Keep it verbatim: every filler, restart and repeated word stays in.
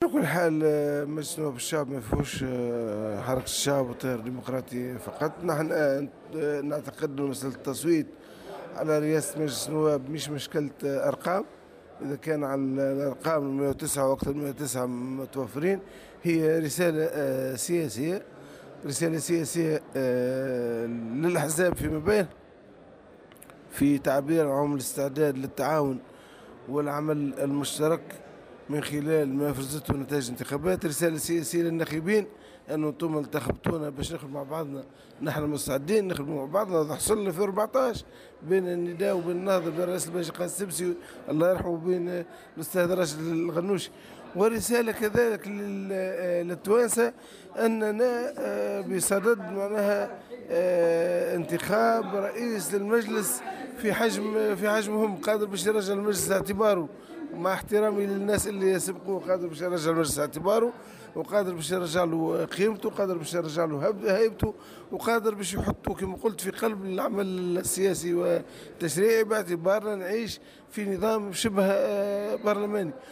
كل حال آه، مجلس نواب الشعب ما فيهوش آه، حركة الشعب والتيار الديمقراطي فقط. نحن آه، آه، نعتقد أن مسألة التصويت على رئاسة مجلس النواب مش مشكلة آه، أرقام. إذا كان على الأرقام مئة وتسعة وأكثر من مئة وتسعة متوفرين، هي رسالة آه، سياسية، رسالة سياسية آه، للأحزاب فيما بين، في تعبير عن الاستعداد للتعاون والعمل المشترك من خلال ما فرزته نتائج الانتخابات. رسالة سياسية للناخبين أنه أنتم انتخبتونا باش نخدموا مع بعضنا، نحن مستعدين نخدموا مع بعضنا. هذا حصل في أربعطاش بين النداء وبين النهضة، بين رئيس الباشا قاسم السبسي الله يرحمه وبين الأستاذ راشد الغنوشي. ورسالة كذلك للتوانسة أننا آه، بصدد معناها آه، انتخاب رئيس للمجلس في حجم في حجمهم قادر باش يرجع المجلس اعتباره، مع احترامي للناس اللي يسبقوه، قادر باش يرجع المجلس اعتباره، وقادر باش يرجع له قيمته، وقادر باش يرجع له هيبته، وقادر باش يحطه كما قلت في قلب العمل السياسي والتشريعي، باعتبارنا نعيش في نظام شبه آه، برلماني.